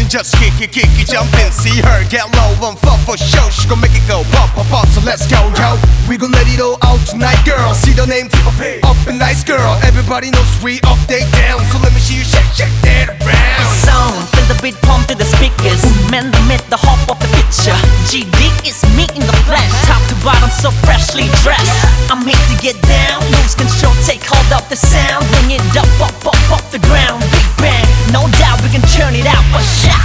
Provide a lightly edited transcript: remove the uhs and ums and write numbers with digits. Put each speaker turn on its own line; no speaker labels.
just kick it, jump in, see her get low on fuck for show. She gon' make it go pop, pop, pop, so let's go, yo. We gon' let it all out tonight, girl. See the name, up and nice, girl. Everybody knows we up, they down. So let me see you shake, shake that around.
Sound, feel the beat pump to the speakers. Man, the myth, the hop of the picture. GD is me in the flesh. Top to bottom, so freshly dressed. I'm here to get down, lose control, take hold of the sound. Bring it up, up, up, off the ground. Big bang, no doubt we can turn it out for sure.